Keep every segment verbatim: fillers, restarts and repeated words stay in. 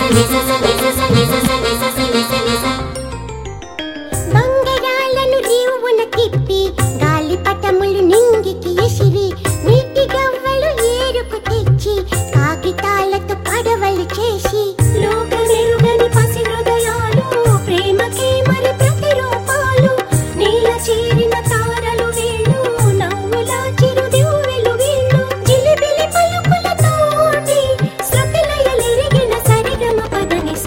బంగారాలను రీవున తిప్పి గాలిపటములు నింగికి ఎసిరి నీటి గవ్వలు ఏరుకు తెచ్చి కాగితాలతో పడవలు చేసి లోకమెరుగని పసి హృదయాలు ప్రేమకే మరి ప్రతిరూపాలు నీల చేరిన తారలు వీళ్ళు నవ్వుల చిరుదివ్వెలు వీళ్ళు జిలిబిలి పలుకులతోటి శృతిలయలెరిగిన సరిగమ పదనిస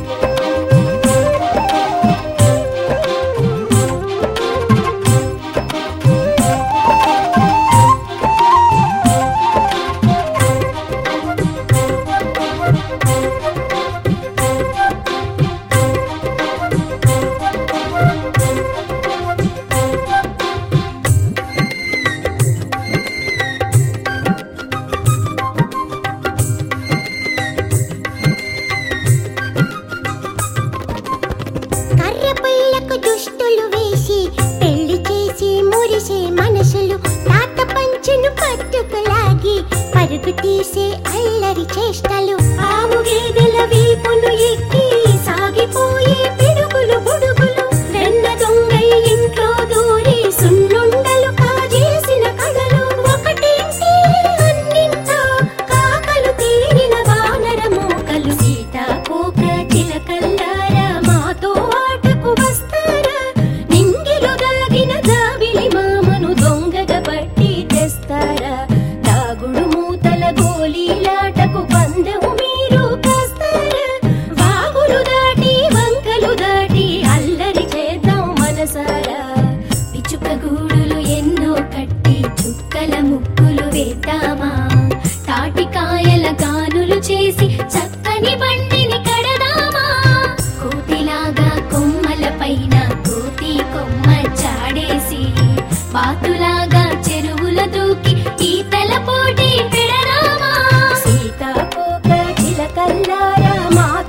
కర్రపుల్లకు దుస్తులు వేసి పెళ్లి చేసి మురిసే మనసులు తాత పంచును పట్టుకులాగి పరుగు తీసే అల్లరి చేష్టలు ఆవు గేదెల వీపును ఎక్కి సాగిపోయే పిడుగులు బుడుగులు వెన్న దొంగై ఇంట్లో దూరి సున్నుండలు కాజేసిన కథలు ఒకటేంటి అన్నింట కాకలు తీరిన వానర మోకలు సీతాకోక చిలకల్లారా మాతో ఆటకు వస్తారా నింగిలో దాగిన జాబిలి మామను దొంగగా పట్టి తెస్తారా తాగుడు మూతల గోలీలాటకు పందెము మీరు కాస్తారా వాగులు దాటి వంకలు దాటి అల్లరి చేద్దాం మనసారా పిచ్చుక గూడులు ఎన్నో కట్టి చుక్కల ముక్కులు వేద్దామా తాటికాయల గానులు చేసి చక్కని బండిని కడదామా కోతిలాగా కొమ్మల పైన కోతి కొమ్మ చాడేసి బాతులాగా చెరువుల దూకి ఈతల పోటీ పెడదామా సీతాకోక చిలకల్లారా మా